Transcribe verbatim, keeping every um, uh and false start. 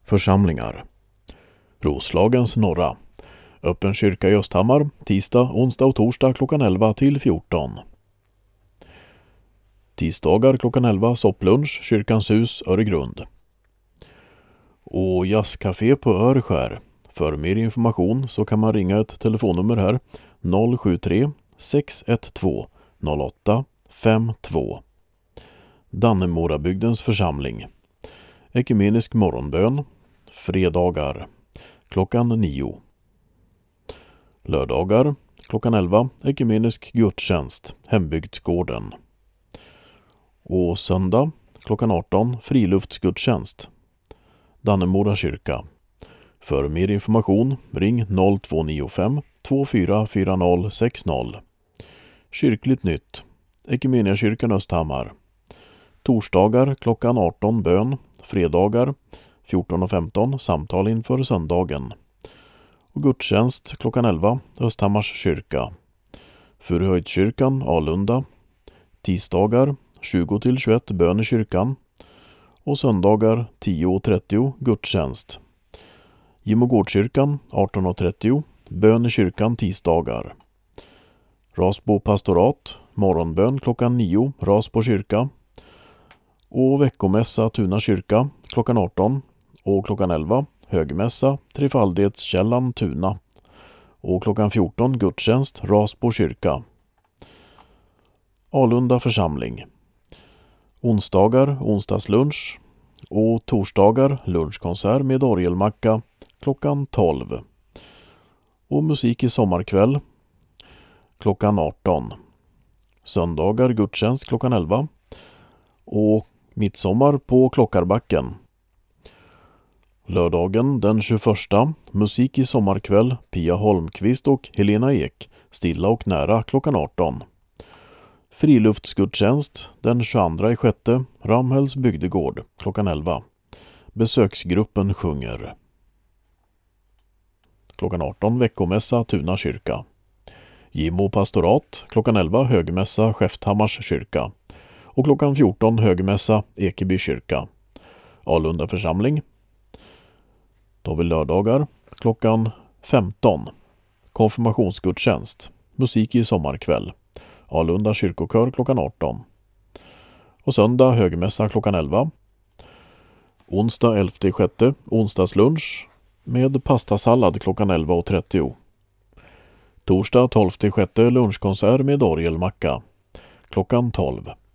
Församlingar. Roslagens norra. Öppen kyrka i Östhammar, tisdag, onsdag och torsdag klockan elva till fjorton. Tisdagar klockan elva, sopplunch, Kyrkans hus, Öregrund. Och jazzcafé på Örskär. För mer information så kan man ringa ett telefonnummer här, noll sju tre sex ett två noll åtta fem två. Dannemorabygdens församling. Ekumenisk morgonbön, fredagar, klockan nio. Lördagar, klockan elva, ekumenisk gudstjänst, Hembygdsgården. Och söndag, klockan arton, friluftsgudstjänst, Dannemora kyrka. För mer information, ring noll två nio fem två fyra fyra noll sex noll. Kyrkligt nytt, Ekumeniakyrkan Östhammar. Torsdagar klockan arton bön, fredagar fjorton och femton samtal inför söndagen. Och gudstjänst klockan elva, Östhammars kyrka. Furuhöjdskyrkan, Alunda. Tisdagar tjugo till tjugoett bön i kyrkan. Och söndagar tio och trettio gudstjänst. Gimogårdskyrkan arton och trettio, bön i kyrkan tisdagar. Rasbo pastorat, morgonbön klockan nio, Rasbo kyrka. Och veckomässa Tuna kyrka klockan arton och klockan elva, högmässa Trefaldighetskällan Tuna. Och klockan fjorton gudstjänst Rasbo kyrka. Alunda församling. Onsdagar onsdagslunch och torsdagar lunchkonsert med orgelmacka klockan tolv. Och musik i sommarkväll klockan arton. Söndagar gudstjänst klockan elva. Och midsommar på Klockarbacken. Lördagen den tjugoförsta, musik i sommarkväll, Pia Holmqvist och Helena Ek, stilla och nära klockan arton. Friluftsgudstjänst den tjugoandra i sjätte, Ramhälls bygdegård klockan elva. Besöksgruppen sjunger. Klockan arton veckomässa Tuna kyrka. Gimo pastorat klockan elva högmässa Skäfthammars kyrka. Och klockan fjorton högmässa Ekeby kyrka. Alunda församling. Då har vi lördagar klockan femton. Konfirmationsgudstjänst. Musik i sommarkväll. Alunda kyrkokör klockan arton. Och söndag högmässa klockan elva. Onsdag elfte sjätte, onsdagslunch med pastasallad klockan elva och trettio. Torsdag tolfte sjätte lunchkonsert med orgelmacka klockan tolv.